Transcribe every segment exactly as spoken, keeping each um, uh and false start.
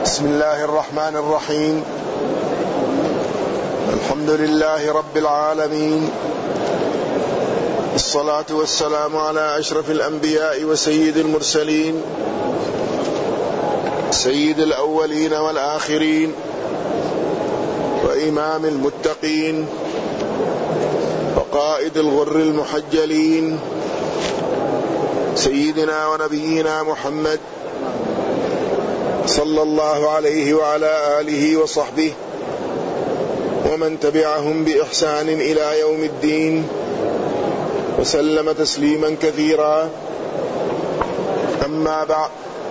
بسم الله الرحمن الرحيم. الحمد لله رب العالمين، الصلاة والسلام على أشرف الأنبياء وسيد المرسلين، سيد الأولين والآخرين وإمام المتقين وقائد الغر المحجلين، سيدنا ونبينا محمد صلى الله عليه وعلى آله وصحبه ومن تبعهم بإحسان إلى يوم الدين، وسلم تسليما كثيرا. أما بعد،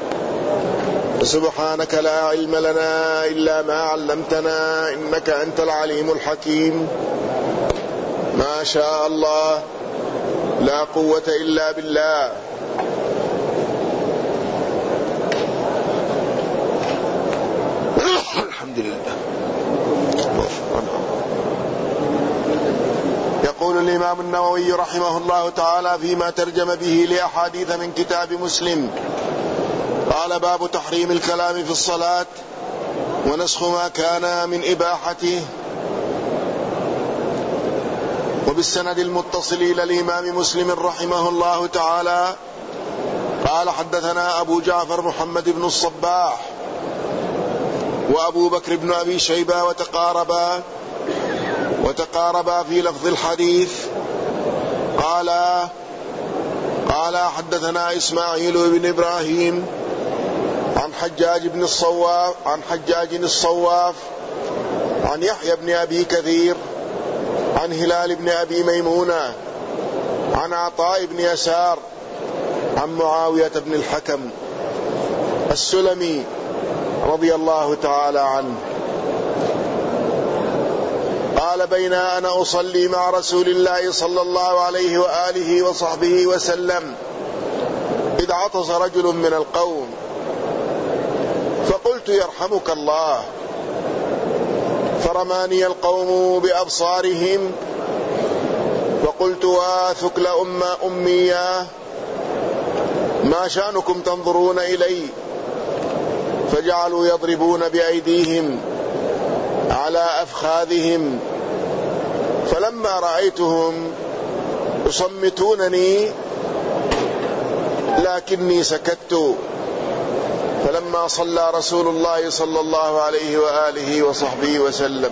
سبحانك لا علم لنا إلا ما علمتنا إنك أنت العليم الحكيم. ما شاء الله لا قوة إلا بالله. الحمد لله. يقول الإمام النووي رحمه الله تعالى فيما ترجم به لأحاديث من كتاب مسلم، قال: باب تحريم الكلام في الصلاة ونسخ ما كان من إباحته. وبالسند المتصل إلى الإمام مسلم رحمه الله تعالى قال: حدثنا أبو جعفر محمد بن الصباح وأبو بكر بن أبي شيبة وتقاربا وتقاربا في لفظ الحديث. قال قال حدثنا إسماعيل بن إبراهيم عن حجاج بن الصواف عن حجاج الصواف عن يحيى بن أبي كثير عن هلال بن أبي ميمونة عن عطاء بن يسار عن معاوية بن الحكم السلمي رضي الله تعالى عنه قال: بين أنا أصلي مع رسول الله صلى الله عليه وآله وصحبه وسلم إذ عطس رجل من القوم، فقلت: يرحمك الله، فرماني القوم بأبصارهم، فقلت: واثكل أم أمية، ما شأنكم تنظرون إلي؟ فجعلوا يضربون بأيديهم على أفخاذهم، فلما رأيتهم يصمتونني لكني سكت. فلما صلى رسول الله صلى الله عليه وآله وصحبه وسلم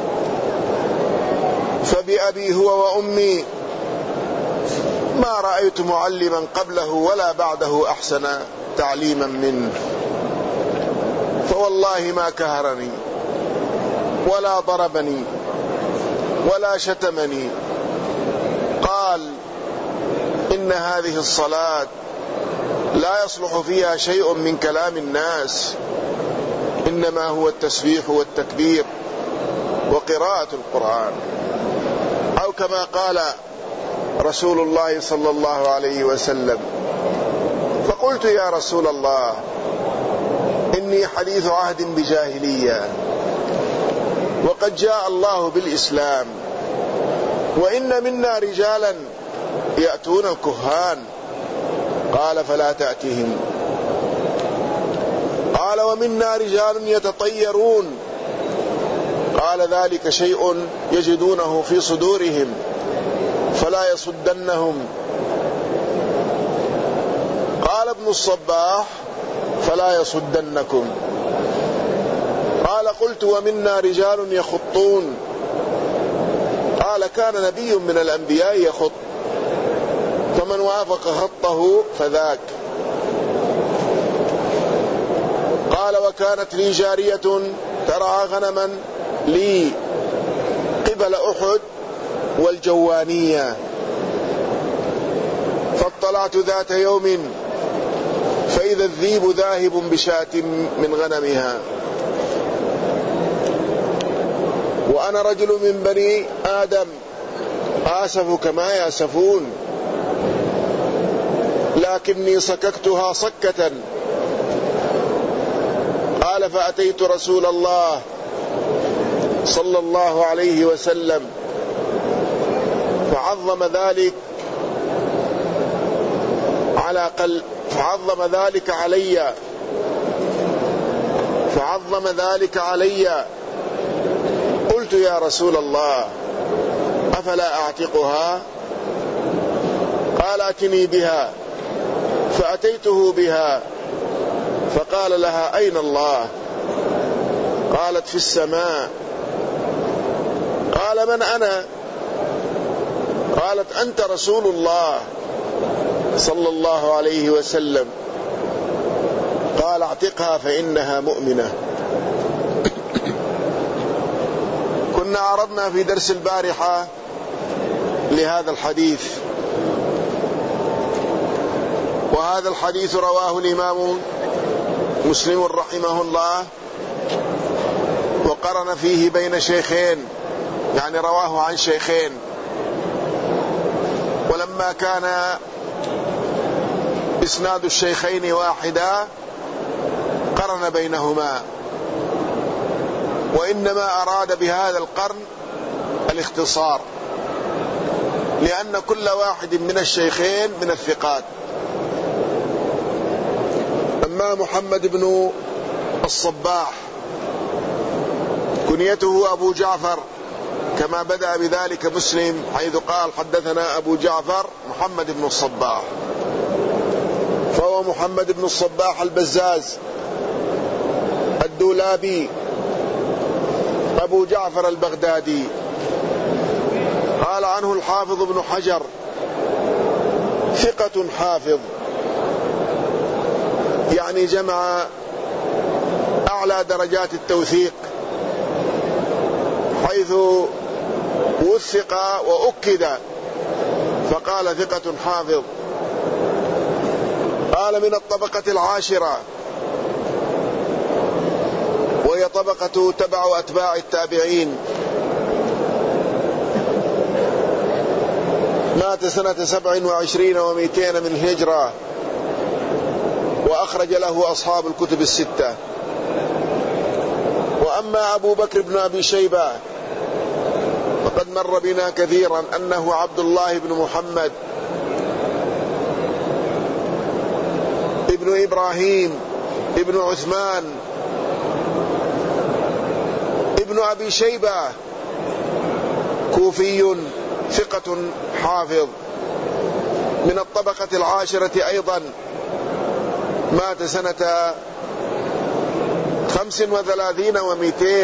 فبأبي هو وأمي ما رأيت معلما قبله ولا بعده أحسن تعليما منه، فوالله ما كهرني ولا ضربني ولا شتمني. قال: إن هذه الصلاة لا يصلح فيها شيء من كلام الناس، إنما هو التسبيح والتكبير وقراءة القرآن، أو كما قال رسول الله صلى الله عليه وسلم. فقلت: يا رسول الله، إني حديث عهد بجاهلية، وقد جاء الله بالإسلام، وإن منا رجالا يأتون الكهان. قال: فلا تأتهم. قال: ومنا رجال يتطيرون. قال: ذلك شيء يجدونه في صدورهم فلا يصدنهم. قال ابن الصباح: فلا يصدنكم. قال: قلت: ومنا رجال يخطون. قال: كان نبي من الأنبياء يخط، فمن وافق خطه فذاك. قال: وكانت لي جارية ترعى غنما لي قبل أحد والجوانية، فاطلعت ذات يوم فإذا الذيب ذاهب بشاة من غنمها، وأنا رجل من بني آدم آسف كما يأسفون، لكني سككتها سكة. قال: فأتيت رسول الله صلى الله عليه وسلم فعظم ذلك على قلب فعظم ذلك علي فعظم ذلك علي. قلت يا رسول الله أفلا أعتقها؟ قال ائتني بها. فأتيته بها فقال لها أين الله؟ قالت في السماء. قال من أنا؟ قالت أنت رسول الله صلى الله عليه وسلم. قال اعتقها فإنها مؤمنة. كنا عرضنا في درس البارحة لهذا الحديث، وهذا الحديث رواه الإمام مسلم رحمه الله، وقرن فيه بين شيخين، يعني رواه عن شيخين، ولما كان إسناد الشيخين واحدا قرن بينهما، وإنما أراد بهذا القرن الاختصار، لأن كل واحد من الشيخين من الثقات. أما محمد بن الصباح كنيته أبو جعفر، كما بدأ بذلك مسلم حيث قال حدثنا أبو جعفر محمد بن الصباح، فهو محمد بن الصباح البزاز الدولابي أبو جعفر البغدادي. قال عنه الحافظ ابن حجر ثقة حافظ، يعني جمع أعلى درجات التوثيق، حيث وثق وأكد فقال ثقة حافظ. قال من الطبقة العاشرة، وهي طبقة تبع أتباع التابعين، مات سنة سبع وعشرين ومئتين من الهجرة، وأخرج له أصحاب الكتب الستة. وأما أبو بكر بن أبي شيبة فقد مر بنا كثيرا أنه عبد الله بن محمد ابن إبراهيم ابن عثمان ابن أبي شيبة، كوفي ثقة حافظ، من الطبقة العاشرة أيضا، مات سنة خمس وثلاثين ومئتين،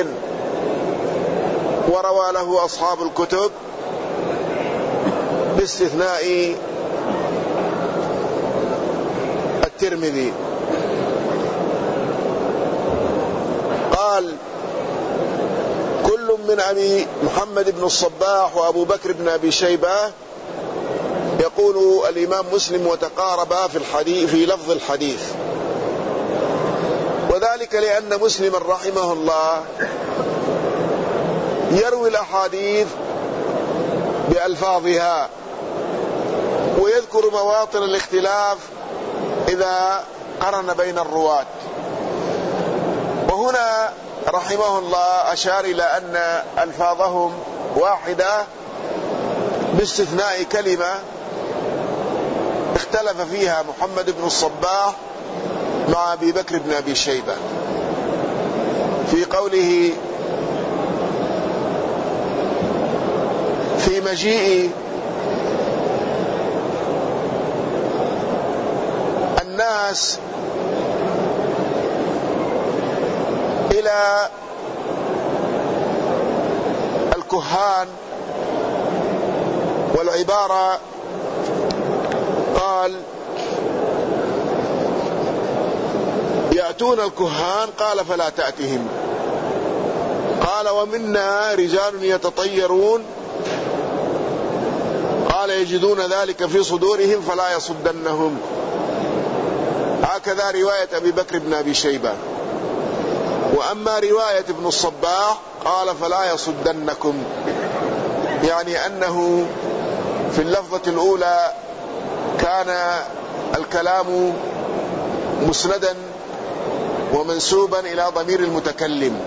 وروى له أصحاب الكتب باستثناء الترمذي. قال كل من أبي محمد بن الصباح وأبو بكر بن أبي شيبة، يقول الإمام مسلم وتقاربا في الحديث في لفظ الحديث، وذلك لأن مسلم رحمه الله يروي الأحاديث بألفاظها، ويذكر مواطن الاختلاف إذا قرن بين الرواة. وهنا رحمه الله أشار إلى أن ألفاظهم واحدة باستثناء كلمة اختلف فيها محمد بن الصباح مع أبي بكر بن أبي شيبة، في قوله في مجيء الناس إلى الكهان، والعبارة قال يأتون الكهان، قال فلا تأتهم. قال ومنا رجال يتطيرون، قال يجدون ذلك في صدورهم فلا يصدنهم. هكذا رواية أبي بكر بن أبي شيبة. وأما رواية ابن الصباح قال فلا يصدنكم، يعني أنه في اللفظة الأولى كان الكلام مسندا ومنسوبا إلى ضمير المتكلم،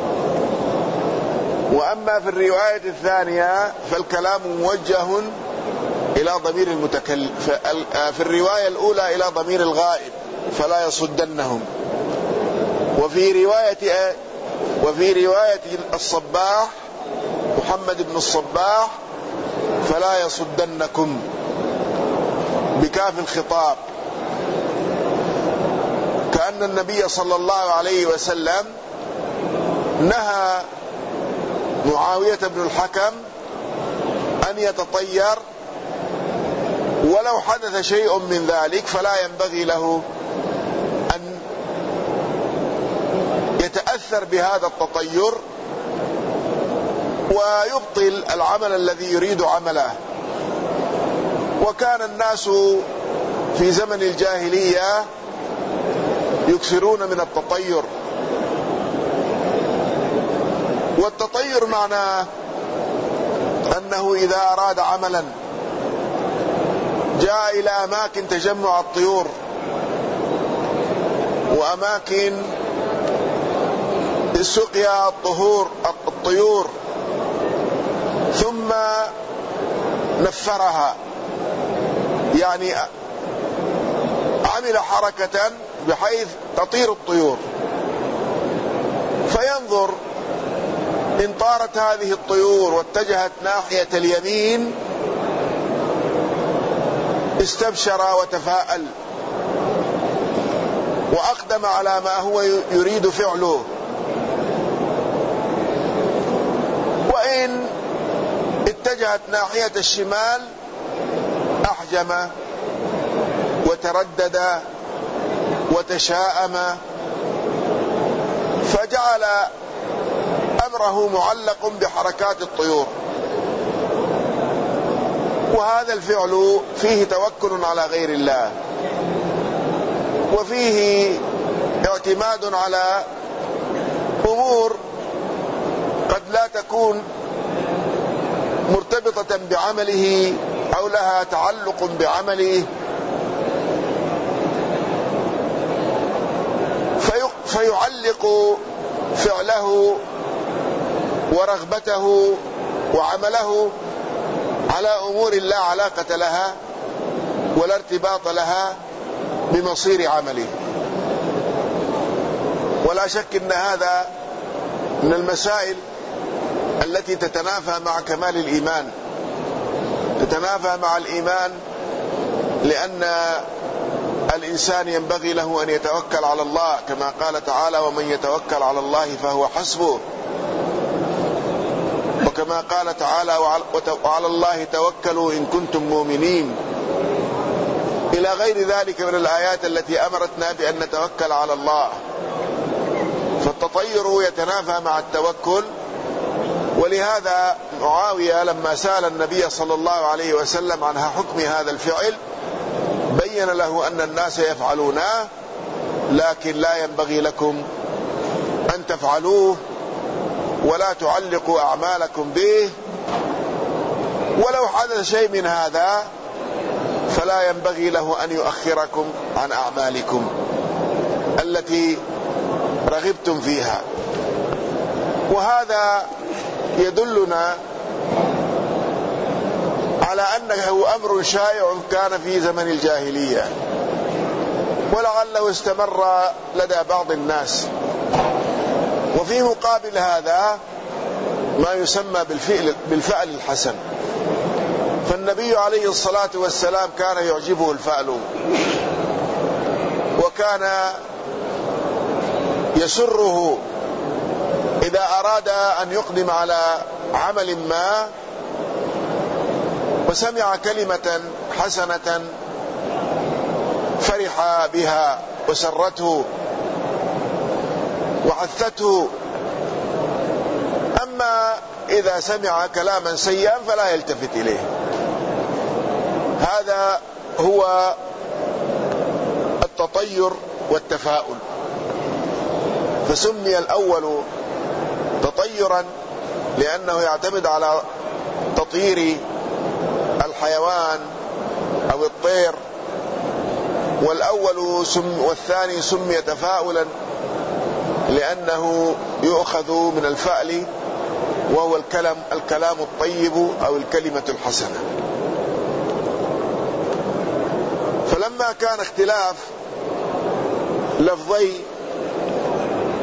وأما في الرواية الثانية فالكلام موجه إلى ضمير المتكلم، في الرواية الأولى إلى ضمير الغائب فلا يصدنهم. وفي رواية وفي رواية الصباح محمد بن الصباح فلا يصدنكم بكاف الخطاب، كأن النبي صلى الله عليه وسلم نهى معاوية بن الحكم أن يتطير، ولو حدث شيء من ذلك فلا ينبغي له أن يتأثر بهذا التطير ويبطل العمل الذي يريد عمله. وكان الناس في زمن الجاهلية يكثرون من التطير، والتطير معناه أنه إذا أراد عملا جاء إلى أماكن تجمع الطيور وأماكن السقيا الطهور الطيور ثم نفرها، يعني عمل حركة بحيث تطير الطيور، فينظر إن طارت هذه الطيور واتجهت ناحية اليمين استبشر وتفاءل وأقدم على ما هو يريد فعله، وإن اتجهت ناحية الشمال أحجم وتردد وتشاءم، فجعل أمره معلق بحركات الطيور. وهذا الفعل فيه توكل على غير الله، وفيه اعتماد على أمور قد لا تكون مرتبطة بعمله أو لها تعلق بعمله، فيعلق فعله ورغبته وعمله على أمور لا علاقة لها ولا ارتباط لها بمصير عمله. ولا شك أن هذا من المسائل التي تتنافى مع كمال الإيمان، تتنافى مع الإيمان، لأن الإنسان ينبغي له أن يتوكل على الله كما قال تعالى: ومن يتوكل على الله فهو حسبه. وكما قال تعالى: وعلى الله توكلوا إن كنتم مؤمنين، إلى غير ذلك من الآيات التي أمرتنا بأن نتوكل على الله. فالتطير يتنافى مع التوكل، ولهذا معاوية لما سأل النبي صلى الله عليه وسلم عن حكم هذا الفعل بين له أن الناس يفعلونه، لكن لا ينبغي لكم أن تفعلوه ولا تعلقوا أعمالكم به، ولو حدث شيء من هذا فلا ينبغي له أن يؤخركم عن أعمالكم التي رغبتم فيها. وهذا يدلنا على أنه أمر شائع كان في زمن الجاهلية، ولعله استمر لدى بعض الناس. وفي مقابل هذا ما يسمى بالفعل, بالفعل الحسن، فالنبي عليه الصلاة والسلام كان يعجبه الفعل، وكان يسره إذا أراد أن يقدم على عمل ما وسمع كلمة حسنة فرح بها وسرته وعثته. أما إذا سمع كلاما سيئا فلا يلتفت إليه. هذا هو التطير والتفاؤل. فسمي الأول تطيرا لأنه يعتمد على تطيير الحيوان أو الطير، والأول سم والثاني سمي تفاؤلا لأنه يؤخذ من الفعل، وهو الكلام الكلام الطيب أو الكلمة الحسنة. فلما كان اختلاف لفظي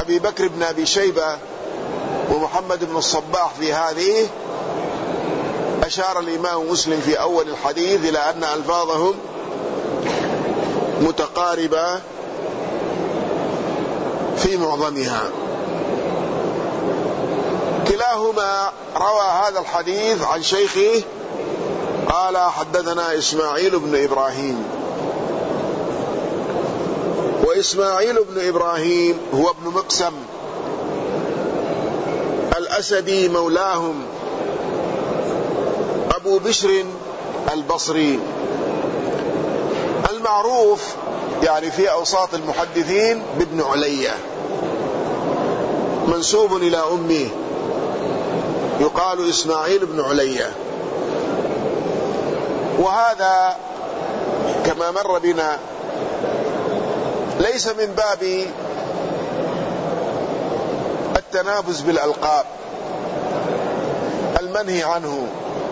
أبي بكر بن أبي شيبة ومحمد بن الصباح في هذه أشار الإمام مسلم في أول الحديث إلى أن ألفاظهم متقاربة في معظمها. كلاهما روى هذا الحديث عن شيخه قال حدثنا إسماعيل بن إبراهيم. وإسماعيل بن إبراهيم هو ابن مقسم الأسدي مولاهم أبو بشر البصري المعروف يعني في أوساط المحدثين بابن علية، منسوب إلى أمه يقال إسماعيل بن علية. وهذا كما مر بنا ليس من باب التنافس بالألقاب المنهي عنه،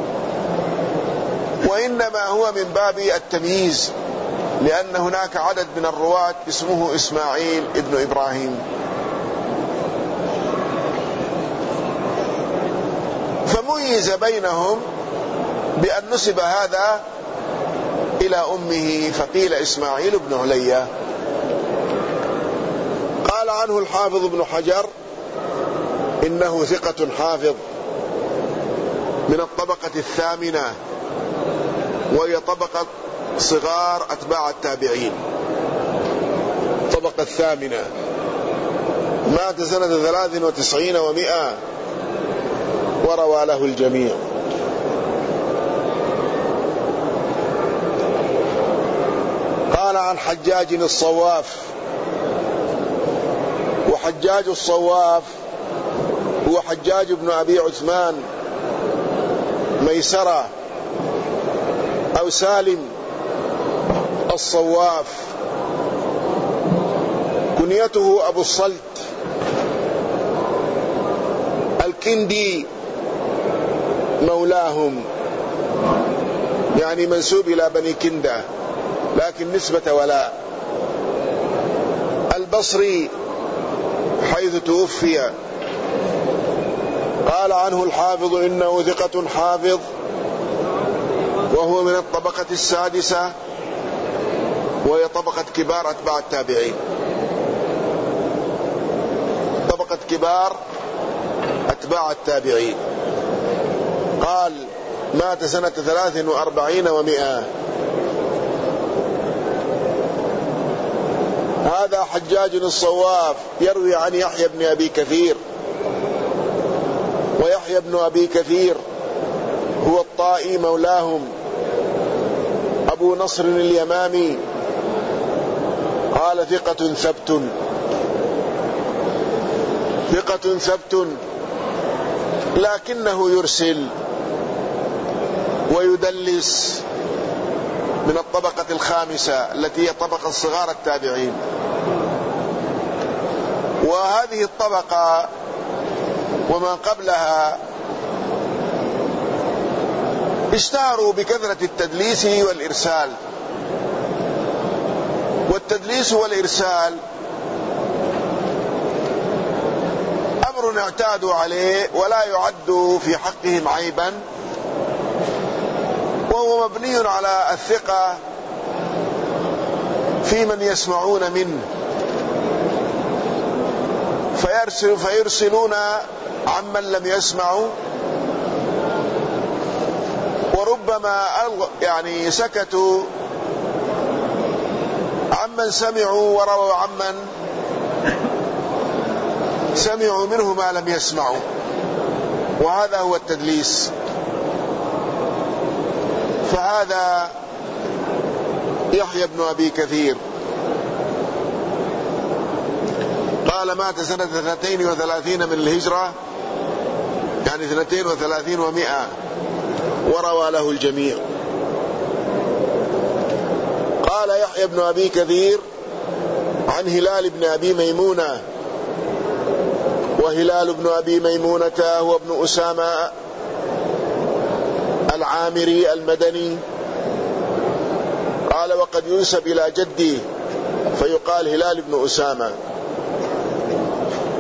وإنما هو من باب التمييز، لأن هناك عدد من الرواة اسمه إسماعيل ابن إبراهيم، فميز بينهم بأن نسب هذا إلى أمه فقيل إسماعيل بن علية. قال عنه الحافظ ابن حجر إنه ثقة حافظ من الطبقة الثامنة، وهي طبقة صغار أتباع التابعين، طبقة الثامنة، مات سنة ثلاث وتسعين ومئة وروى له الجميع. قال عن حجاج الصواف. وحجاج الصواف هو حجاج بن أبي عثمان ميسرة أو سالم الصواف، كنيته أبو الصلت الكندي مولاهم، يعني منسوب إلى بني كندة لكن نسبة ولاء، البصري حيث توفي. قال عنه الحافظ إنه ثقة حافظ، وهو من الطبقة السادسة، وهي طبقة كبار أتباع التابعين، طبقة كبار أتباع التابعين. قال مات سنة ثلاث وأربعين ومئة. هذا حجاج الصواف يروي عن يحيى بن أبي كثير، ويحيى بن أبي كثير هو الطائي مولاهم أبو نصر اليمامي. قال ثقة ثبت، ثقة ثبت لكنه يرسل ويدلس، من الطبقة الخامسة التي هي طبقة صغار التابعين. وهذه الطبقة وما قبلها اشتهروا بكثرة التدليس والإرسال، والتدليس والإرسال أمر اعتادوا عليه ولا يعد في حقهم عيبا، وهو مبني على الثقة في من يسمعون منه، فيرسل فيرسلون عمن لم يسمعوا، وربما يعني سكتوا عمن سمعوا ورووا عمن سمعوا منه ما لم يسمعوا، وهذا هو التدليس. فهذا يحيى بن أبي كثير قال مات سنة اثنتين وثلاثين من الهجرة، يعني اثنتين وثلاثين ومئة، وروى له الجميع. قال يحيى بن أبي كثير عن هلال بن أبي ميمونة، وهلال بن أبي ميمونة هو ابن أسامة العامري المدني. قال وقد ينسب إلى جدي فيقال هلال بن أسامة.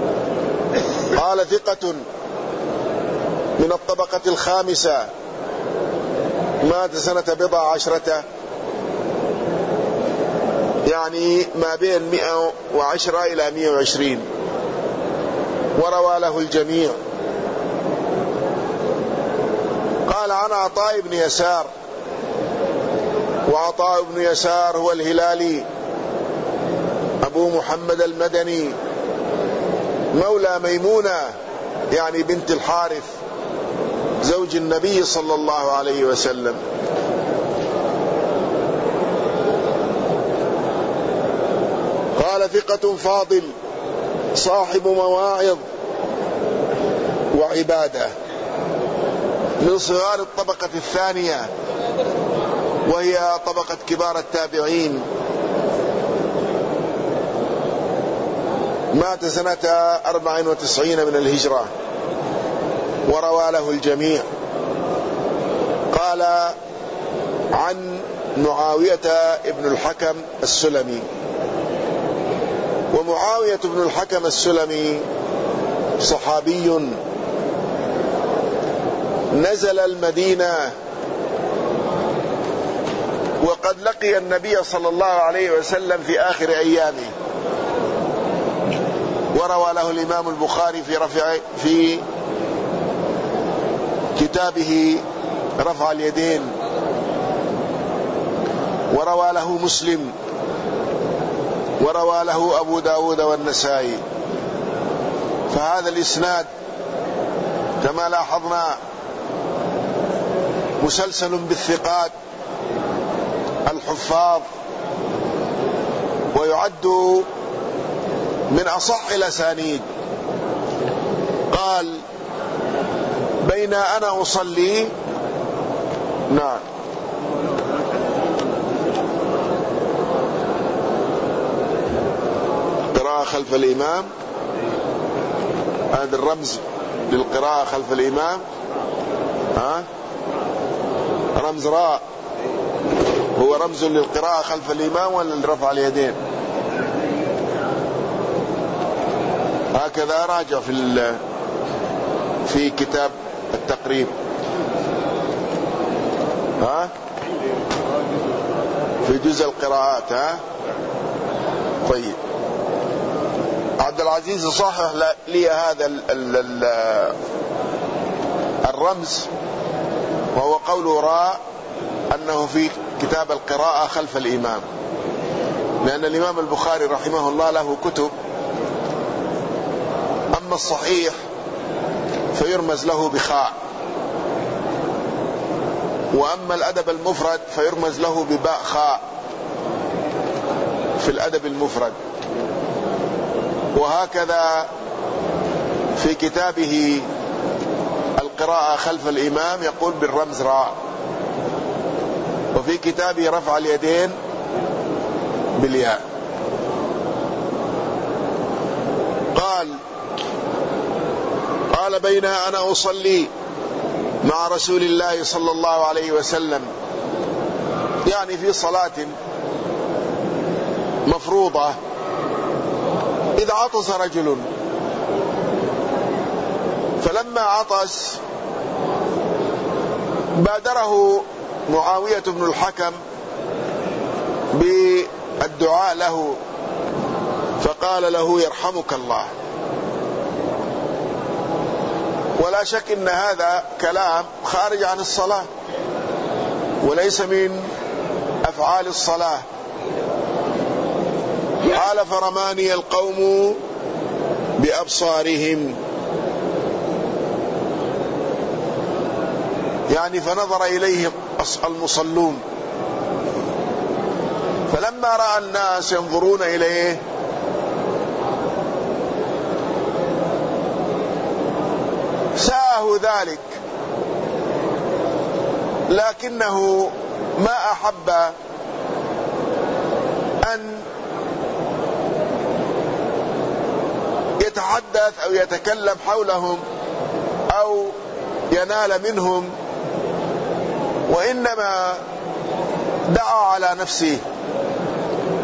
قال ثقة من الطبقة الخامسة، مات سنة بضع عشرة، يعني ما بين مئة وعشرة إلى مئة وعشرين، وروى له الجميع. قال عن عطاء بن يسار، وعطاء بن يسار هو الهلالي أبو محمد المدني مولى ميمونة يعني بنت الحارث زوج النبي صلى الله عليه وسلم. قال ثقة فاضل صاحب مواعظ وعبادة، من صغار الطبقة الثانية وهي طبقة كبار التابعين، مات سنة أربع وتسعين من الهجرة، وروى له الجميع. قال عن معاوية ابن الحكم السلمي، ومعاوية ابن الحكم السلمي صحابي نزل المدينة وقد لقي النبي صلى الله عليه وسلم في آخر أيامه، وروى له الإمام البخاري في رفع في كتابه رفع اليدين، وروى له مسلم، وروى له أبو داود والنسائي. فهذا الإسناد كما لاحظنا مسلسل بالثقات الحفاظ، ويعد من أصح الأسانيد. قال بين أنا أصلي، نعم، قراءة خلف الإمام، هذا الرمز للقراءة خلف الإمام، ها رمز راء، هو رمز للقراءة خلف الإمام ولا لرفع اليدين؟ هكذا راجع في في كتاب التقريب، ها في جزء القراءات. ها طيب، عبد العزيز صحح لي هذا ال ال ال الرمز، وهو قول راء أنه في كتاب القراءة خلف الإمام، لأن الإمام البخاري رحمه الله له كتب، أما الصحيح فيرمز له بخاء، وأما الأدب المفرد فيرمز له بباء خاء في الأدب المفرد، وهكذا في كتابه القراءة خلف الإمام يقول بالرمز راء، وفي كتابه رفع اليدين بالياء. قال قال بين أنا أصلي مع رسول الله صلى الله عليه وسلم، يعني في صلاة مفروضة، إذ عطس رجل، فلما عطس بادره معاوية بن الحكم بالدعاء له، فقال له يرحمك الله. ولا شك ان هذا كلام خارج عن الصلاة وليس من افعال الصلاة. قال فرماني القوم بأبصارهم، يعني فنظر إليه المصلون، فلما رأى الناس ينظرون إليه ساءه ذلك، لكنه ما أحب أن يتحدث أو يتكلم حولهم أو ينال منهم، وإنما دعا على نفسه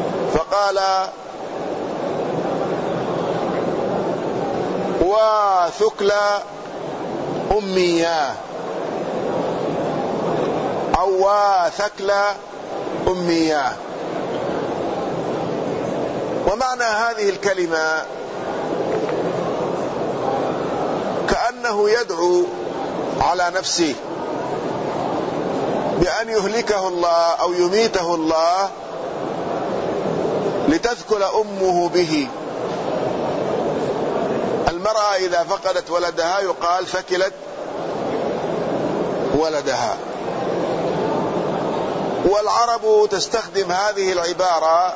فقال: وثكل أمياه أو وثكل أمياه. ومعنى هذه الكلمة كأنه يدعو على نفسه بأن يهلكه الله أو يميته الله لتثكل أمه به. المرأة إذا فقدت ولدها يقال ثكلت ولدها. والعرب تستخدم هذه العبارة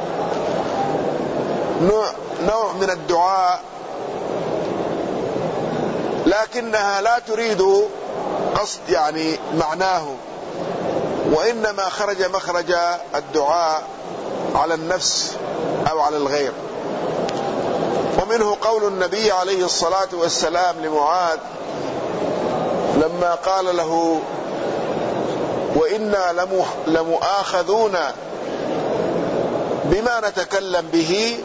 نوع, نوع من الدعاء، لكنها لا تريد قصد يعني معناه، وإنما خرج مخرج الدعاء على النفس أو على الغير. ومنه قول النبي عليه الصلاة والسلام لمعاذ لما قال له وإنا لمؤاخذون بما نتكلم به،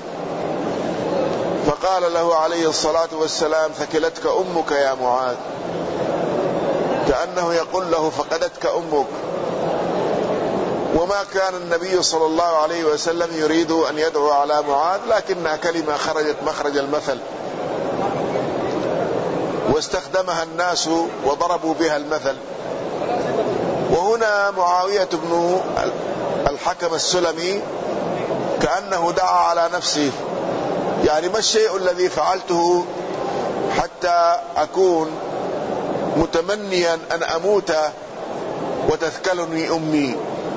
فقال له عليه الصلاة والسلام ثكلتك أمك يا معاذ، كأنه يقول له فقدتك أمك. وما كان النبي صلى الله عليه وسلم يريد أن يدعو على معاذ، لكنها كلمة خرجت مخرج المثل واستخدمها الناس وضربوا بها المثل. وهنا معاوية بن الحكم السلمي كأنه دعا على نفسه، يعني ما الشيء الذي فعلته حتى أكون متمنيا أن أموت وتثكلني أمي.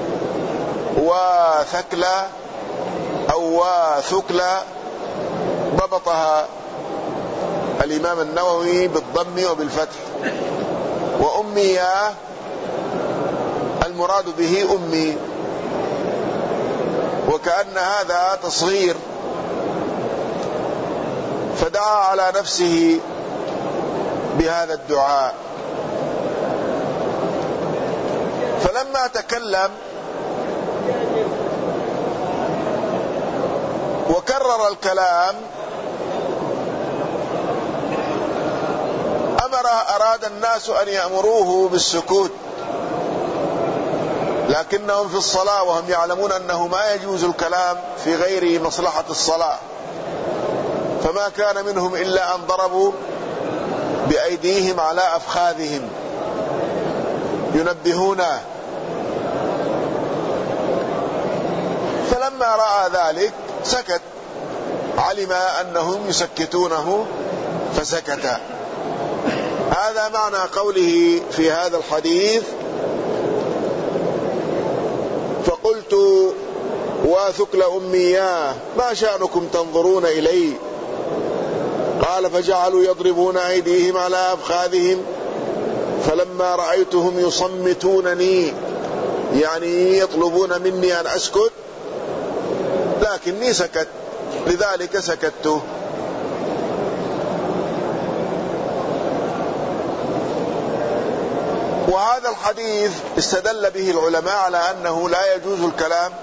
وثكل أو وثكل ضبطها الإمام النووي بالضم وبالفتح. وأمياه المراد به أمي، وكأن هذا تصغير، فدعا على نفسه بهذا الدعاء. فلما تكلم وكرر الكلام أمر أراد الناس أن يأمروه بالسكوت، لكنهم في الصلاة وهم يعلمون أنه ما يجوز الكلام في غير مصلحة الصلاة، فما كان منهم إلا أن ضربوا بأيديهم على أفخاذهم ينبهونه. فلما رأى ذلك سكت، علم أنهم يسكتونه فسكت. هذا معنى قوله في هذا الحديث فقلت وثكل أمياه ما شأنكم تنظرون إلي؟ قال فجعلوا يضربون أيديهم على أفخاذهم فلما رأيتهم يصمتونني، يعني يطلبون مني أن أسكت لكني سكت، لذلك سكت. وهذا الحديث استدل به العلماء على أنه لا يجوز الكلام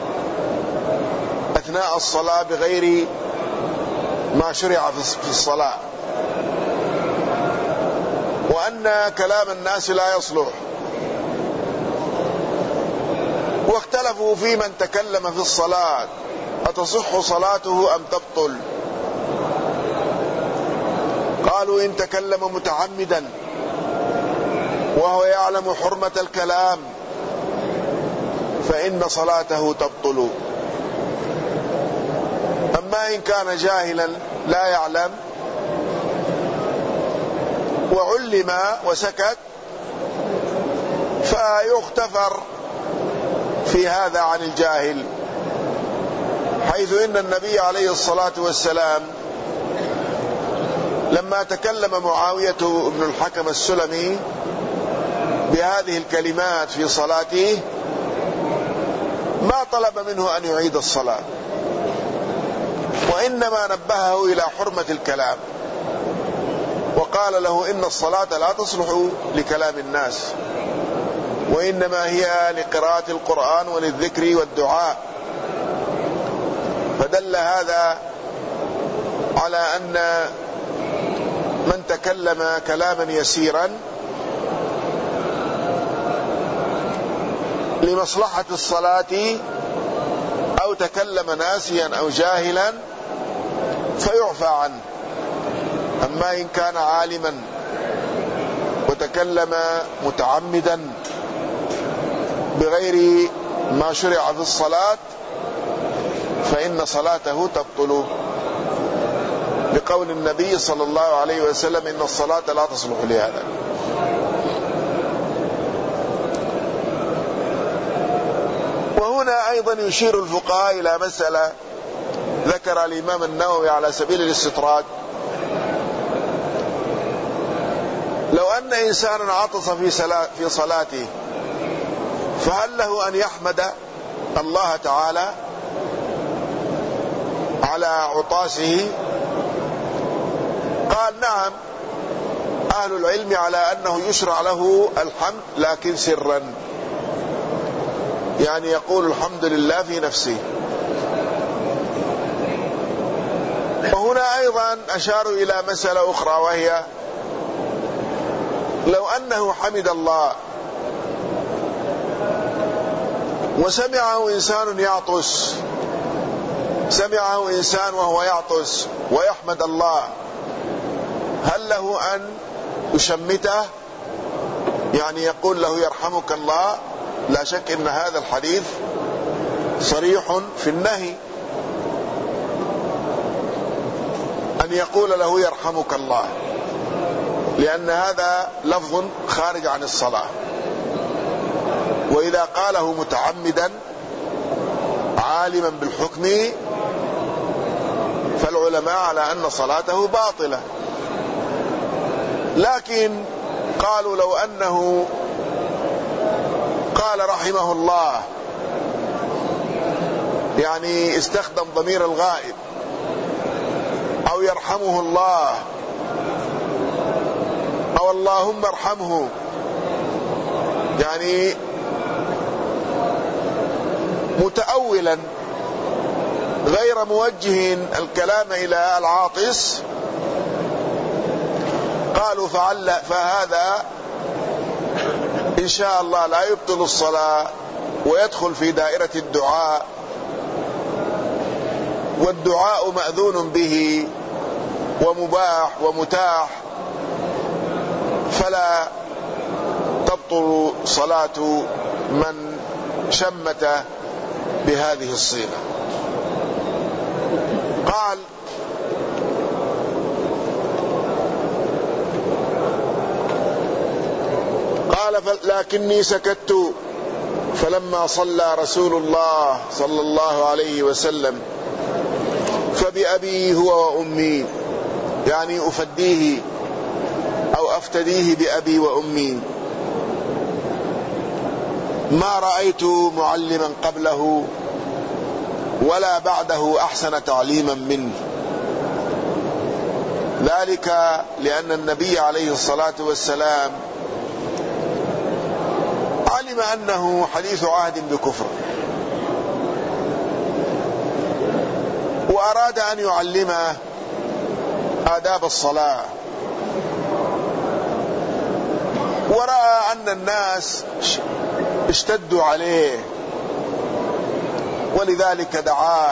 أثناء الصلاة بغير ما شرع في الصلاة، وأن كلام الناس لا يصلح. واختلفوا في من تكلم في الصلاة أتصح صلاته أم تبطل؟ قالوا إن تكلم متعمدا وهو يعلم حرمة الكلام فإن صلاته تبطل. أما إن كان جاهلا لا يعلم وعلم وسكت فيغتفر في هذا عن الجاهل، حيث إن النبي عليه الصلاة والسلام لما تكلم معاوية بن الحكم السلمي بهذه الكلمات في صلاته ما طلب منه أن يعيد الصلاة، وإنما نبهه إلى حرمة الكلام، وقال له إن الصلاة لا تصلح لكلام الناس، وإنما هي لقراءة القرآن وللذكر والدعاء. فدل هذا على أن من تكلم كلاما يسيرا لمصلحة الصلاة أو تكلم ناسيا أو جاهلا فيعفى عنه. أما إن كان عالما وتكلم متعمدا بغير ما شرع في الصلاة فإن صلاته تبطل، لقول النبي صلى الله عليه وسلم إن الصلاة لا تصلح لهذا. وهنا أيضا يشير الفقهاء إلى مسألة ذكر الإمام النووي على سبيل الاستطراد. لو أن إنسانا عطس في صلاته فهل له أن يحمد الله تعالى على عطاسه؟ قال نعم، أهل العلم على أنه يشرع له الحمد لكن سرا، يعني يقول الحمد لله في نفسه. وهنا أيضا أشاروا إلى مسألة أخرى، وهي لو أنه حمد الله وسمعه إنسان يعطس، سمعه إنسان وهو يعطس ويحمد الله، هل له أن يشمته؟ يعني يقول له يرحمك الله؟ لا شك أن هذا الحديث صريح في النهي أن يقول له يرحمك الله، لأن هذا لفظ خارج عن الصلاة. وإذا قاله متعمدا عالما بالحكم فالعلماء على أن صلاته باطلة. لكن قالوا لو أنه قال رحمه الله، يعني استخدم ضمير الغائب، أو يرحمه الله، أو اللهم ارحمه، يعني متأولا غير موجه الكلام إلى العاطس، قالوا فعل فهذا إن شاء الله لا يبطل الصلاة ويدخل في دائرة الدعاء، والدعاء مأذون به ومباح ومتاح، فلا تبطل صلاة من شمت بهذه الصيغة. قال قال لكني سكت فلما صلى رسول الله صلى الله عليه وسلم فبأبي هو وأمي، يعني أفديه أو أفتديه بأبي وأمي، ما رأيت معلما قبله ولا بعده أحسن تعليما منه، ذلك لأن النبي عليه الصلاة والسلام علم أنه حديث عهد بكفر، وأراد أن يعلمه آداب الصلاة، ورأى أن الناس اشتدوا عليه ولذلك دعاه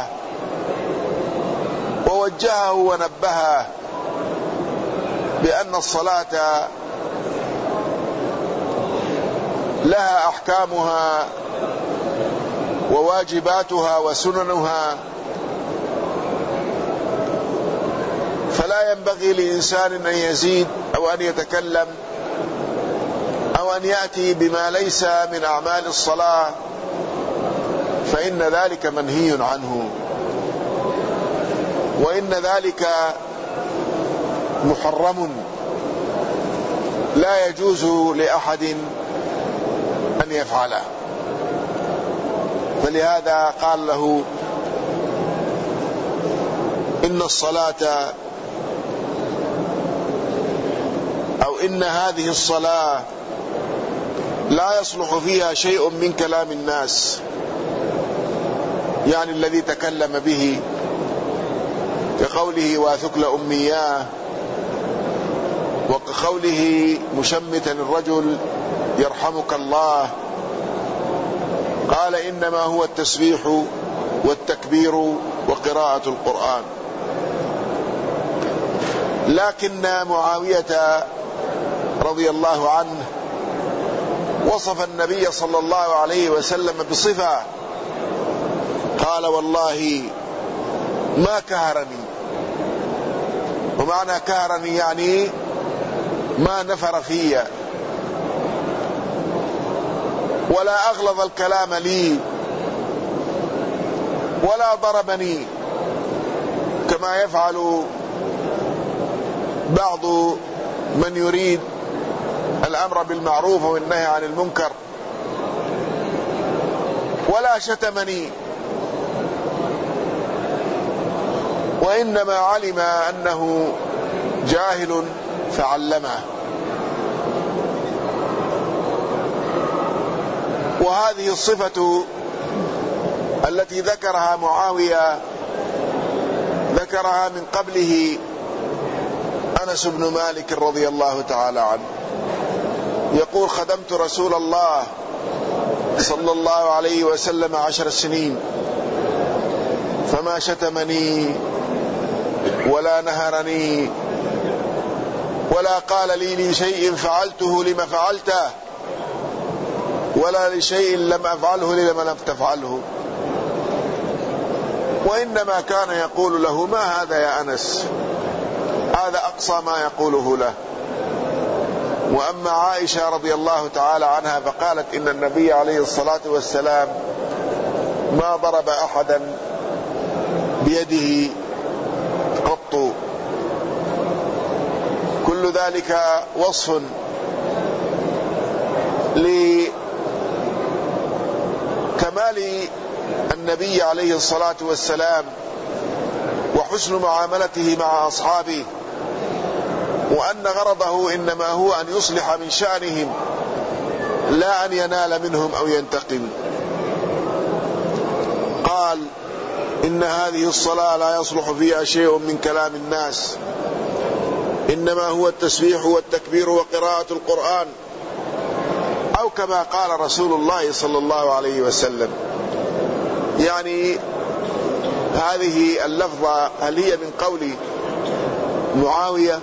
ووجهه ونبهه بأن الصلاة لها أحكامها وواجباتها وسننها، فلا ينبغي لإنسان أن يزيد أو أن يتكلم أو أن يأتي بما ليس من أعمال الصلاة، فإن ذلك منهي عنه، وإن ذلك محرم لا يجوز لأحد أن يفعله. فلهذا قال له إن الصلاة أو إن هذه الصلاة لا يصلح فيها شيء من كلام الناس، يعني الذي تكلم به كقوله واثكل أمياه وقوله مشمتا الرجل يرحمك الله، قال إنما هو التسبيح والتكبير وقراءة القرآن. لكن معاوية رضي الله عنه وصف النبي صلى الله عليه وسلم بصفة، قال والله ما كهرني، ومعنى كهرني يعني ما نفر في، ولا أغلظ الكلام لي، ولا ضربني كما يفعل بعض من يريد الأمر بالمعروف والنهي عن المنكر، ولا شتمني، وإنما علم أنه جاهل فعلمه. وهذه الصفة التي ذكرها معاوية ذكرها من قبله أنس بن مالك رضي الله تعالى عنه، يقول خدمت رسول الله صلى الله عليه وسلم عشر سنين فما شتمني ولا نهرني ولا قال لي لشيء فعلته لما فعلته ولا لشيء لم أفعله لما لم تفعله، وإنما كان يقول له ما هذا يا أنس، هذا أقصى ما يقوله له. وأما عائشة رضي الله تعالى عنها فقالت إن النبي عليه الصلاة والسلام ما ضرب أحدا بيده قط. كل ذلك وصف لكمال النبي عليه الصلاة والسلام وحسن معاملته مع أصحابه، وأن غرضه إنما هو أن يصلح من شأنهم لا أن ينال منهم أو ينتقم. قال إن هذه الصلاة لا يصلح فيها شيء من كلام الناس، إنما هو التسبيح والتكبير وقراءة القرآن، أو كما قال رسول الله صلى الله عليه وسلم. يعني هذه اللفظة هل هي من قول معاوية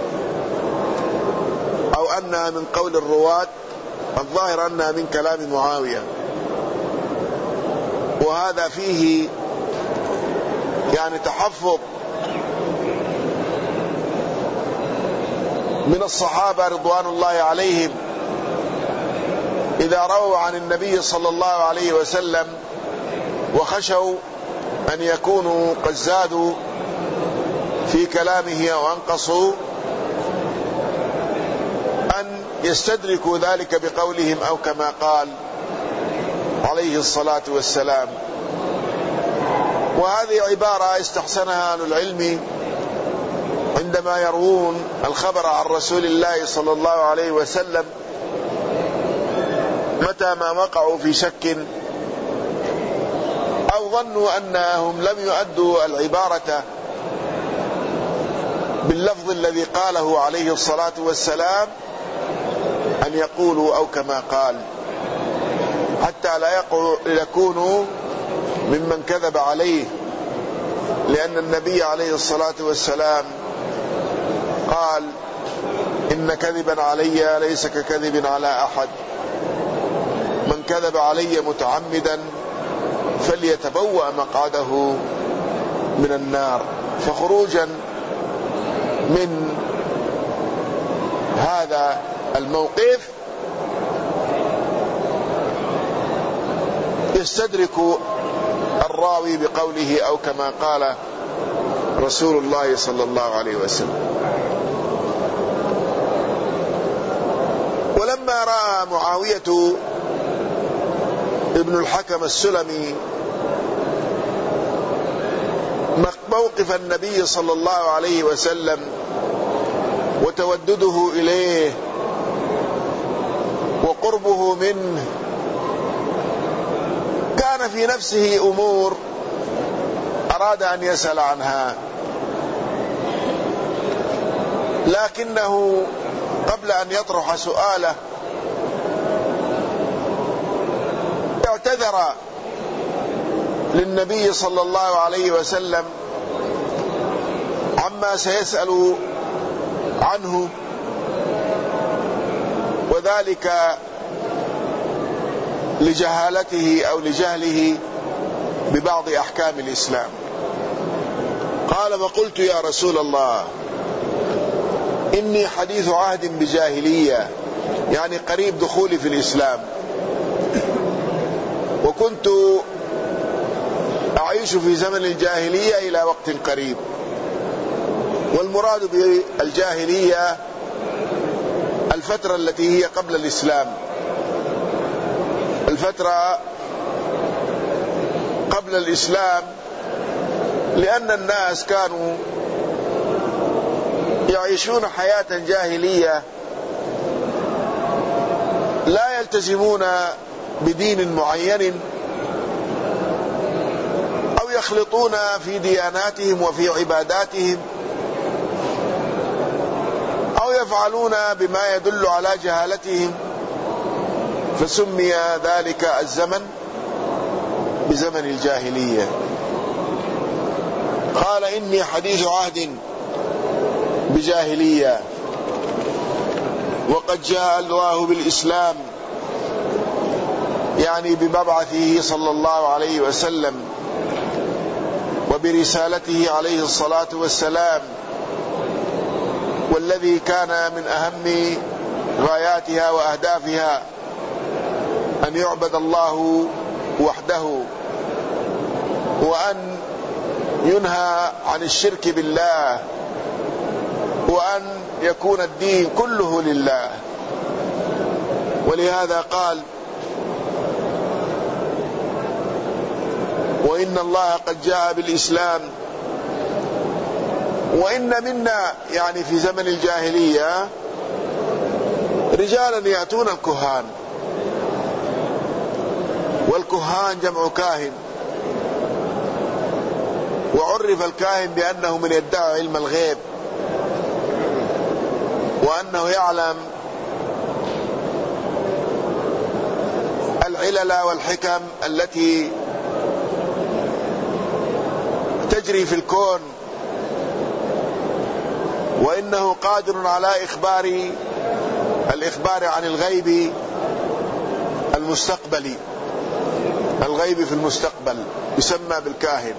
أو أنها من قول الرواة؟ الظاهر أنها من كلام معاوية، وهذا فيه يعني تحفظ من الصحابة رضوان الله عليهم إذا رووا عن النبي صلى الله عليه وسلم وخشوا أن يكونوا قد زادوا في كلامه أو أنقصوا، أن يستدركوا ذلك بقولهم أو كما قال عليه الصلاة والسلام. وهذه عبارة استحسنها أهل العلم عندما يروون الخبر عن رسول الله صلى الله عليه وسلم، متى ما وقعوا في شك أو ظنوا أنهم لم يؤدوا العبارة باللفظ الذي قاله عليه الصلاة والسلام، أن يقولوا أو كما قال، حتى لا يكونوا ممن كذب عليه، لأن النبي عليه الصلاة والسلام قال إن كذبا علي ليس ككذب على أحد، من كذب علي متعمدا فليتبوأ مقعده من النار. فخروجا من هذا الموقف يستدرك الراوي بقوله أو كما قال رسول الله صلى الله عليه وسلم. ولما رأى معاوية ابن الحكم السلمي موقف النبي صلى الله عليه وسلم وتودده إليه وقربه منه، كان في نفسه أمور أراد أن يسأل عنها، لكنه قبل أن يطرح سؤاله اعتذر للنبي صلى الله عليه وسلم عما سيسأل عنه، وذلك لجهالته أو لجهله ببعض أحكام الإسلام. قال: فقلت يا رسول الله إني حديث عهد بجاهلية، يعني قريب دخولي في الإسلام، وكنت أعيش في زمن الجاهلية إلى وقت قريب. والمراد بالجاهلية الفترة التي هي قبل الإسلام، الفترة قبل الإسلام، لأن الناس كانوا يعيشون حياة جاهلية، لا يلتزمون بدين معين، أو يخلطون في دياناتهم وفي عباداتهم، أو يفعلون بما يدل على جهالتهم، فسمي ذلك الزمن بزمن الجاهلية. قال: إني حديث عهد بجاهلية، وقد جاء الله بالإسلام، يعني بمبعثه صلى الله عليه وسلم وبرسالته عليه الصلاة والسلام، والذي كان من أهم غاياتها وأهدافها أن يعبد الله وحده، وأن ينهى عن الشرك بالله، وأن يكون الدين كله لله. ولهذا قال: وإن الله قد جاء بالإسلام. وإن منا، يعني في زمن الجاهلية، رجالا يأتون الكهان، والكهان جمع كاهن، وعرف الكاهن بأنه من يدعي علم الغيب، وأنه يعلم العلل والحكم التي تجري في الكون، وإنه قادر على إخبار الإخبار عن الغيب المستقبلي، الغيب في المستقبل يسمى بالكاهن.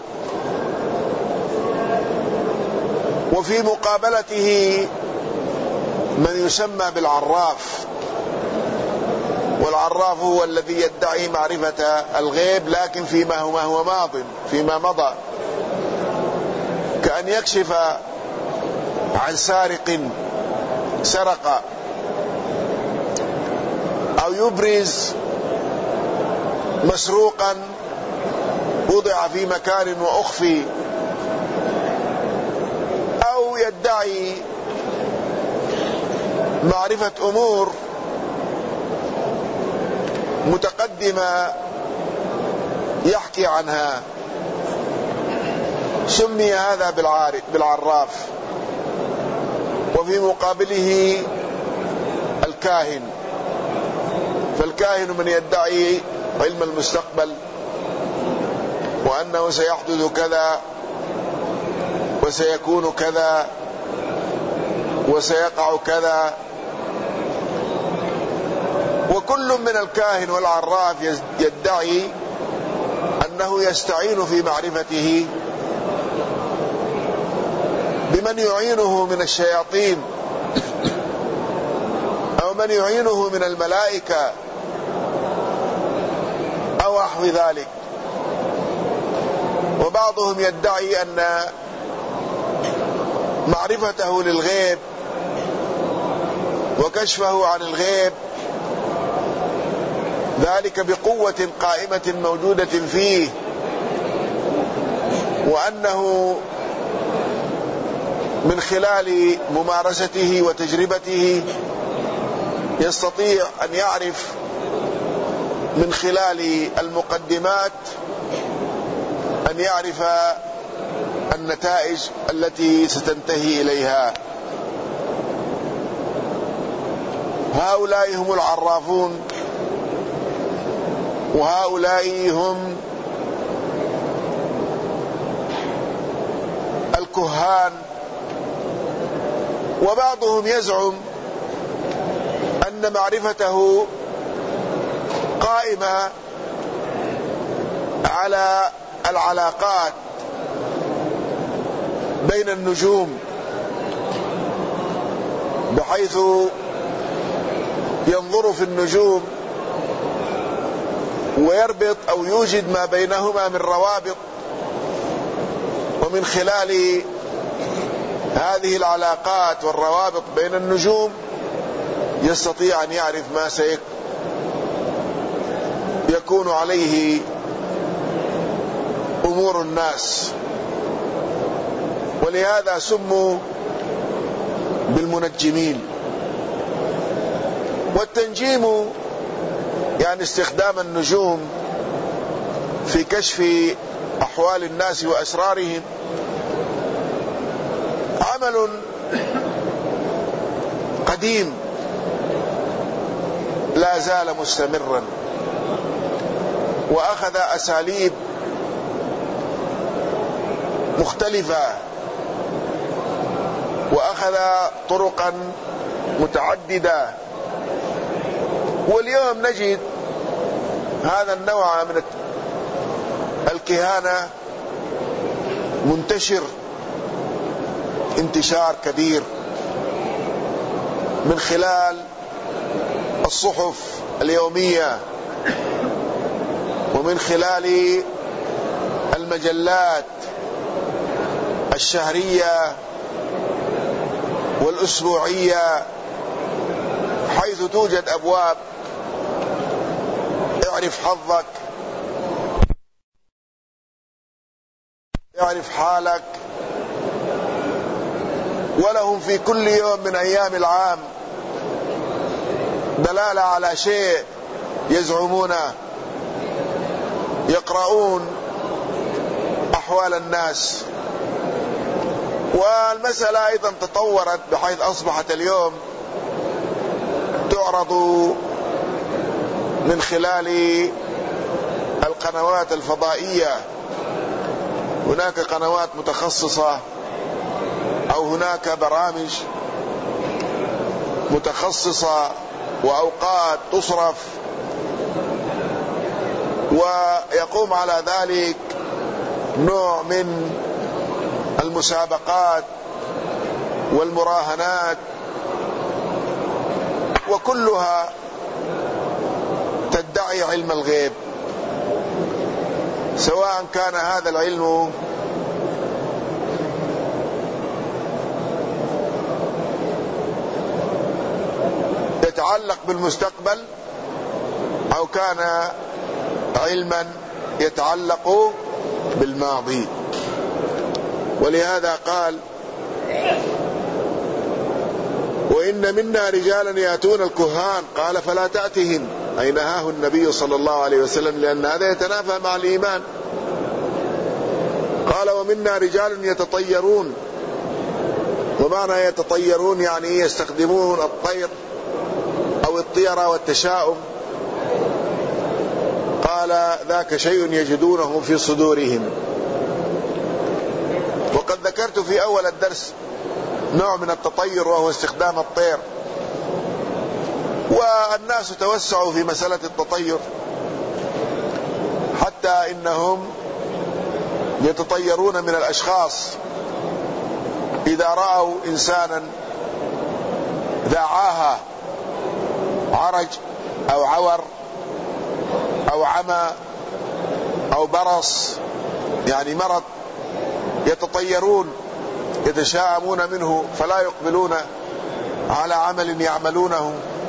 وفي مقابلته من يسمى بالعراف، والعراف هو الذي يدعي معرفة الغيب لكن فيما هو, هو ماض، فيما مضى، كأن يكشف عن سارق سرق، أو يبرز مسروقا وضع في مكان وأخفي، أو يدعي معرفة أمور متقدمة يحكي عنها، سمي هذا بالعراف. وفي مقابله الكاهن، فالكاهن من يدعي علم المستقبل، وأنه سيحدث كذا وسيكون كذا وسيقع كذا. وكل من الكاهن والعراف يدعي أنه يستعين في معرفته بمن يعينه من الشياطين، أو من يعينه من الملائكة، أو نحو ذلك. وبعضهم يدعي أن معرفته للغيب وكشفه عن الغيب ذلك بقوة قائمة موجودة فيه، وأنه من خلال ممارسته وتجربته يستطيع أن يعرف من خلال المقدمات أن يعرف النتائج التي ستنتهي إليها. هؤلاء هم العرافون، وهؤلاء هم الكهان. وبعضهم يزعم أن معرفته قائمة على العلاقات بين النجوم، بحيث ينظر في النجوم ويربط أو يوجد ما بينهما من روابط، ومن خلال هذه العلاقات والروابط بين النجوم يستطيع أن يعرف ما سيكون عليه أمور الناس. ولهذا سموا بالمنجمين. والتنجيم يعني استخدام النجوم في كشف أحوال الناس وأسرارهم عمل قديم لا زال مستمرا، وأخذ أساليب مختلفة، وأخذ طرقا متعددة. واليوم نجد هذا النوع من الكهانة منتشر انتشار كبير من خلال الصحف اليومية، ومن خلال المجلات الشهرية والأسبوعية، حيث توجد أبواب اعرف حظك، اعرف حالك. ولهم في كل يوم من أيام العام دلالة على شيء يزعمونه، يقرؤون أحوال الناس. والمسألة أيضا تطورت بحيث أصبحت اليوم تعرض من خلال القنوات الفضائية. هناك قنوات متخصصة أو هناك برامج متخصصة وأوقات تصرف، ويقوم على ذلك نوع من المسابقات والمراهنات، وكلها تدعي علم الغيب، سواء كان هذا العلم يتعلق بالمستقبل أو كان علما يتعلق بالماضي. ولهذا قال: وإن منا رجالا يأتون الكهان قال فلا تأتهم، أي نهاه النبي صلى الله عليه وسلم، لأن هذا يتنافى مع الإيمان. قال: ومنا رجال يتطيرون. ومعنى يتطيرون يعني يستخدمون الطير أو الطيرة والتشاؤم. قال: ذاك شيء يجدونه في صدورهم. وقد ذكرت في أول الدرس نوع من التطير وهو استخدام الطير، والناس توسعوا في مسألة التطير حتى إنهم يتطيرون من الأشخاص إذا رأوا إنسانا ذا عاهة، عرج أو عور أو عمى أو برص، يعني مرض، يتطيرون يتشاءمون منه فلا يقبلون على عمل يعملونه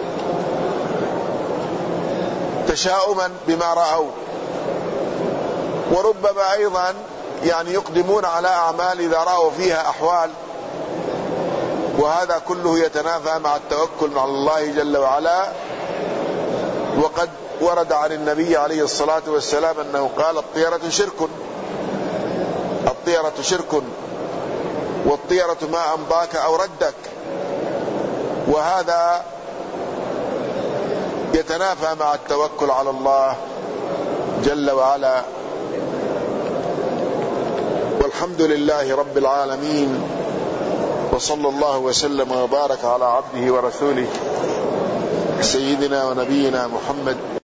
تشاؤما بما رأوا. وربما أيضا يعني يقدمون على أعمال إذا رأوا فيها أحوال، وهذا كله يتنافى مع التوكل على الله جل وعلا. وقد ورد عن النبي عليه الصلاة والسلام أنه قال: الطيرة شرك، الطيرة شرك، والطيرة ما أمضاك أو ردك. وهذا يتنافى مع التوكل على الله جل وعلا. والحمد لله رب العالمين، وصلى الله وسلم وبارك على عبده ورسوله سيدنا ونبينا محمد